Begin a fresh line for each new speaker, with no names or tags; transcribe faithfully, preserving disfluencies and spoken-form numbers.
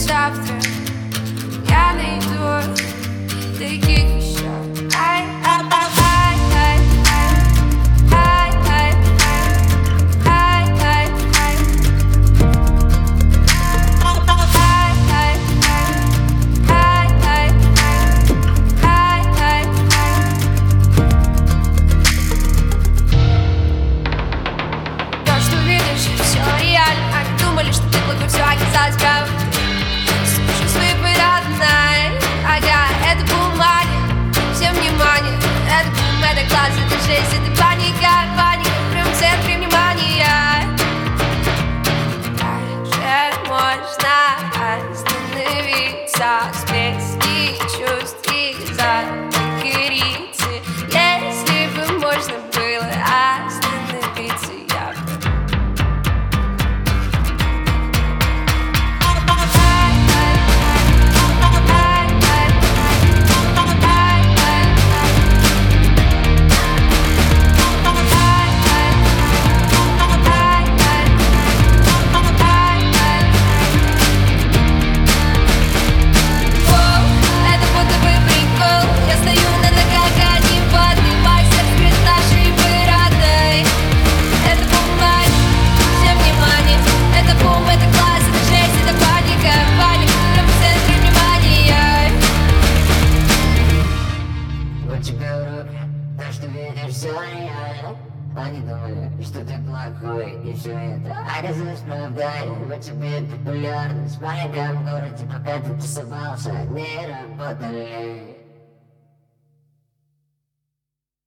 завтра я найду таких еще. Ай, ай, ай, ай, ай, ай, ай, ай, ай, ай. То, что видишь, все реально. Они думали, что ты плохой, все оказалось правдой. Слушай свои парадные. Ага, это бумаги. Всем внимание. Это бум, это класс, это жесть, это паника, паника. Прям в центре внимания. Как же можно остановиться? Всплески чувств и закориться. Если бы можно было остановиться, я бы.
Тебе в руки, то, что видишь, все реально. Они думали, что ты плохой, и все это оказалось правдой. Вот тебе популярность в маленьком городе, пока ты тусовался, не работали.